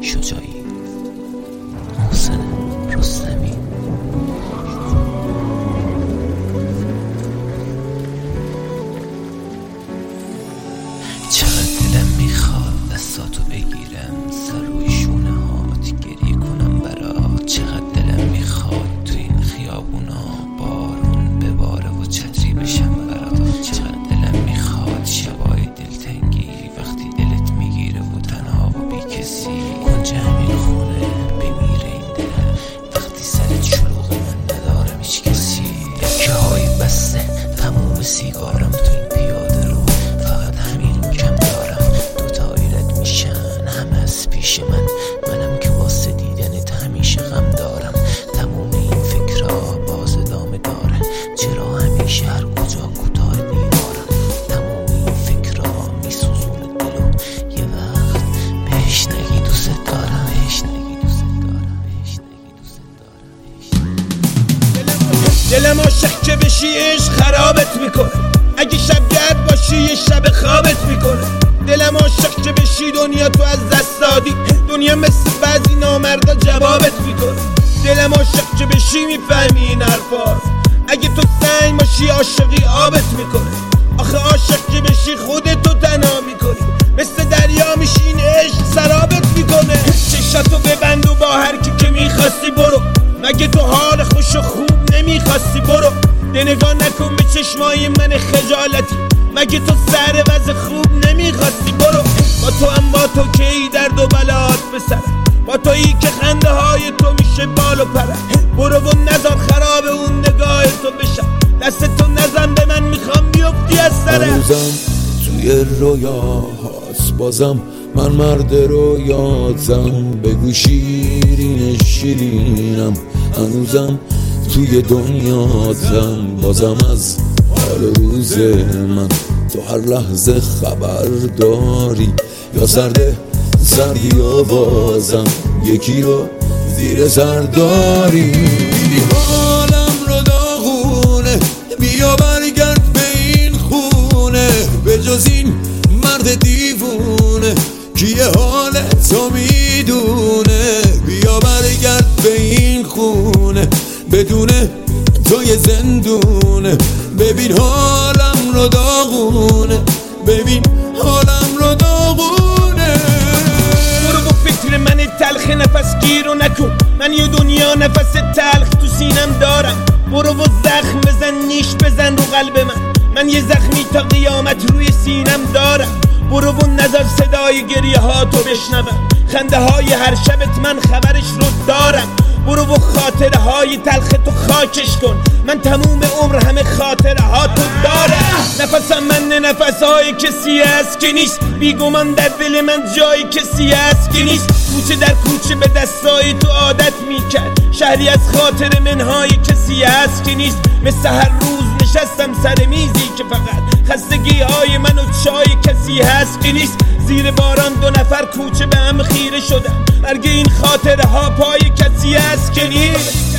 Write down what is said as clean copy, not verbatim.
شجاعی. محسن رستمی. چقدر دلم میخواد دستاتو بگیرم، سر روی شونه هات گریه کنم برات. چقدر دلم میخواد تو این خیابونا بارون بباره و چتری بشم برات. چقدر دلم میخواد شبای دلتنگی وقتی دلت میگیره و تنها و بی کسی کنج همین خونه بمیره این دلم وقتی سرت شلوغ من ندارم هیچ کسی. دکه های بسته تموم سیگارم تو این پیاده رو، فقط همین کم دارم. دوتا ایرد میشن همه از پیش منم که واسه دیدنت همیشه غم دارم. تموم این فکرها باز ادامه داره، چرا همیشه هر کجا کوتاه دیوارم. تموم این فکرها میسوزونه دلو، یه وقت بهش نگی دوست دارم، بهش نگی دوست دارم، بهش نگی دوست دارم. دلم عاشق که بشی عشق خرابت میکنه، اگه شبگرد باشی یه شب خوابت میکنه. دلم عاشق که بشی دنیا تو از دست دادی، دنیا مثل بعضی نامردا جوابت میکنه. دلم عاشق که بشی میفهمی این حرفا، اگه تو سنگ باشی عاشقی آبت میکنه. آخه عاشق که بشی خودتو تنها میکنی، مثل دریا میشی این عشق سرابت میکنه. چشاتو ببند و با هر کی که میخواستی برو، مگه تو حال خوش و خوب نمیخواستی برو. نگاه نکن به چشمای من خجالتی، مگه تو سر وضع خوب نمیخواستی برو. با تو هم با تو که ای درد و بلات بسر، با تویی که خنده های تو میشه بال و پره. برو و نذار خراب اون نگاه تو بشم، دست تو نزن به من میخوام بیفتی از سره. هنوزم توی رویاهاست بازم من مرد رویاتم، بگو شیرین شیرینم. هنوزم توی دنیاتم بازم از حال روز من تو هر لحظه خبر داری، یا سردی آوازم یکی رو زیر سر داری. بی حالم رو داغونه، بیا برگرد به این خونه، به جز این مرد دیوونه کیه حال تو میدونه. بیا برگرد به این خونه، بدون توی زندونه. ببین حالم رو داغونه، ببین حالم رو داغونه. برو با فکر من تلخ نفس گیر و نکن، من یه دنیا نفس تلخ تو سینم دارم. برو و زخم بزن نیش بزن رو قلب من یه زخمی تا قیامت روی سینم دارم. برو و نظر صدای گریه ها تو بشنوم، خنده های هر شبت من خبرش رو دارم. برو و خاطره های تلخ تو خاکش کن، من تموم عمر همه خاطره ها تو دارم. نفسم من نفس های کسی هست که نیست، بیگمان در دل من جای کسی هست که نیست. کوچه در کوچه به دستای تو عادت میکرد، شهری از خاطر منهای کسی هست که نیست. مثل هر روز نشستم سر میزی که فقط خستگی های من و چای کسی هست که نیست. زیر باران دو نفر کوچه به هم خیره شدن، مرگ این خاطره ها پای کسی هست که نیست.